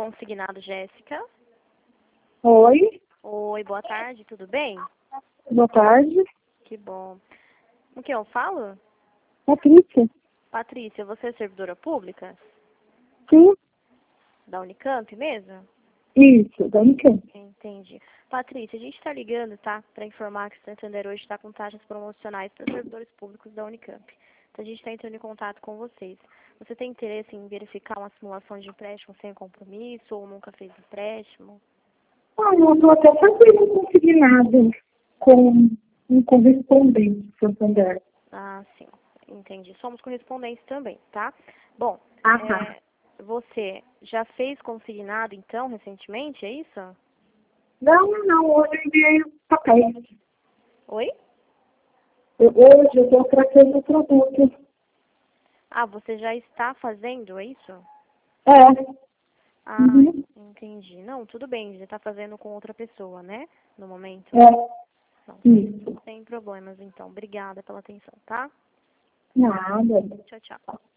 consignado, Jéssica. Oi, Oi, boa tarde, tudo bem? boa tarde. Que bom. Com quem eu falo? Patrícia? Patrícia, você é servidora pública? Sim, Da Unicamp mesmo? isso, da Unicamp. Entendi. Patrícia, a gente está ligando, tá? Para informar que o Santander hoje está com taxas promocionais para servidores públicos da Unicamp. Então a gente está entrando em contato com vocês. Você tem interesse em verificar uma simulação de empréstimo sem compromisso ou nunca fez empréstimo? Eu estou até fazendo um consignado com um correspondente, Santander. Ah, sim. Entendi. Somos correspondentes também, tá? Bom, Tá. você já fez consignado, então, recentemente, é isso? Não, hoje eu enviei os papéis. Oi? Hoje eu estou tratando o produto. Ah, você já está fazendo, é isso? É. Ah, Uhum. entendi. Não, tudo bem, já está fazendo com outra pessoa, né? No momento. É, Não, isso. sem problemas, então. Obrigada pela atenção, tá? Nada. Tchau, tchau.